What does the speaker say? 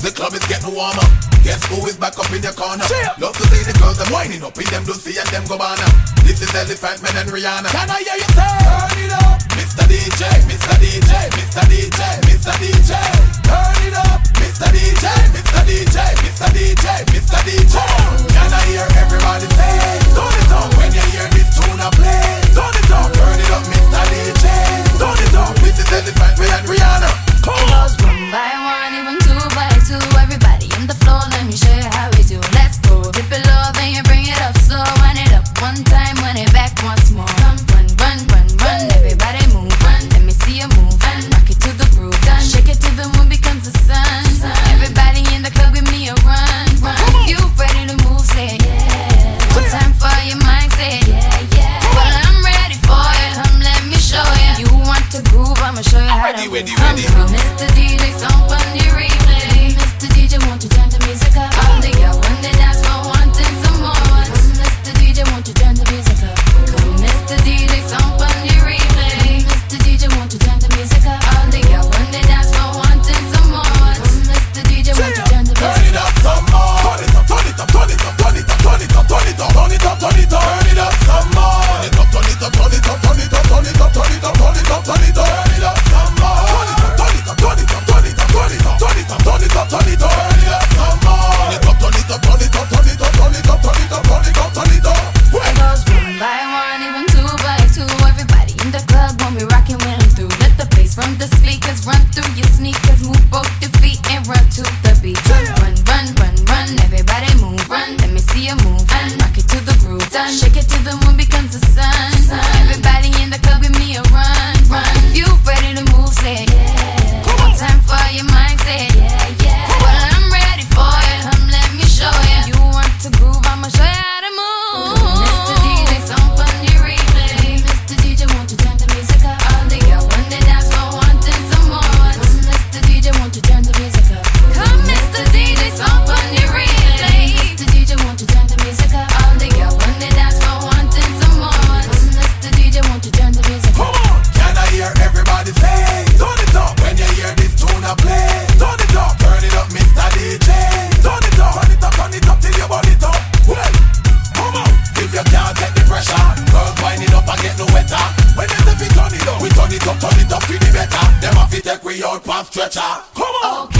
The club is getting warmer. Guess who is back up in your corner? Love to see the girls them winding up in them Lucy and them Gabbana. This is Elephant Man and Rihanna. Can I hear you say? Turn it up, Mr. DJ, Mr. DJ, Mr. DJ, Mr. DJ. Turn it up, Mr. DJ, Mr. DJ, Mr. DJ, Mr. DJ. Can I hear everybody say? Turn it up when you hear this tune I play. Turn it up, turn it up, Mr. DJ. Turn it up, this is Elephant Man and Rihanna. It goes 1 by 1, even 2 by 2. Everybody on the floor, let me show you how we do. Let's go, dip it low, then you bring it up slow. Run it up 1 time, run it back once more. Run, run, run, run, run. Everybody move, run. Let me see you move, run. Rock it to the groove, done. Shake it till the moon becomes the sun. Everybody in the club, give me a run, run. You ready to move, say yeah. 1 time for your mind, say yeah, yeah. Well, I'm ready for it, come let me show you. You want to groove, I'ma show you how to move. Come, Mr. DJ, song on the replay. Mr. DJ, won't you turn the music up? All the girls when they dance for wanting some more. Come, Mr. DJ, won't you turn the music up? Come, Mr. DJ, song on the replay. Mr. DJ, won't you turn the music up? All the girls when they dance for wanting some more. Come, Mr. DJ, won't you turn the music up? Turn it up some more. Turn it up, turn it up, turn it up, turn it up, turn it up, turn it up, turn it up, turn it up, turn it up some more. Turn it up, turn it up, turn it up, turn it up, turn it up, turn it up, turn it up, turn it up, turn it up some more. Turn it up, turn it up, turn it up, turn it up, turn it up, turn it up, turn it up, turn it up, turn it up some more. Turn it up, turn it up, turn it up, turn it up, turn it up, turn it up, turn it up, turn it up. It goes 1 by 1, even 2 by 2. Everybody in the club when we rockin' when I'm through. Let the bass from the speakers run through your sneakers. Move both your feet and run to the beat. Run, run, run, run. Everybody move, run. Let me see you move, run. Rock it to the groove, done. Shake it till the moon becomes the sun. Everybody in the club, give me a run, run. You ready to move, say yeah. 1 time for your mind, say yeah, yeah. Well, I'm ready for it, come let me show you. You want to groove, I'ma show you how to move. Mr. DJ, song on the replay. Mr. DJ, won't you turn the music up? All the girls when they dance for wanting some more. Mr. DJ, won't you turn the music up? Come, Mr. DJ, song on the replay. Mr. DJ, won't you turn the music up? All the girls when they dance for wanting some more. Mr. DJ, won't you turn the music up? Come on, can I hear everybody say? Turn it up when you hear this tune I play. Turn it up, Mr. DJ. Turn it up till you burn it up. Well, come on, if you can't take the pressure, girls wind it up and get no wetter. When they say we turn it up for the better. Them have to take we out past stretcher. Come on. Okay.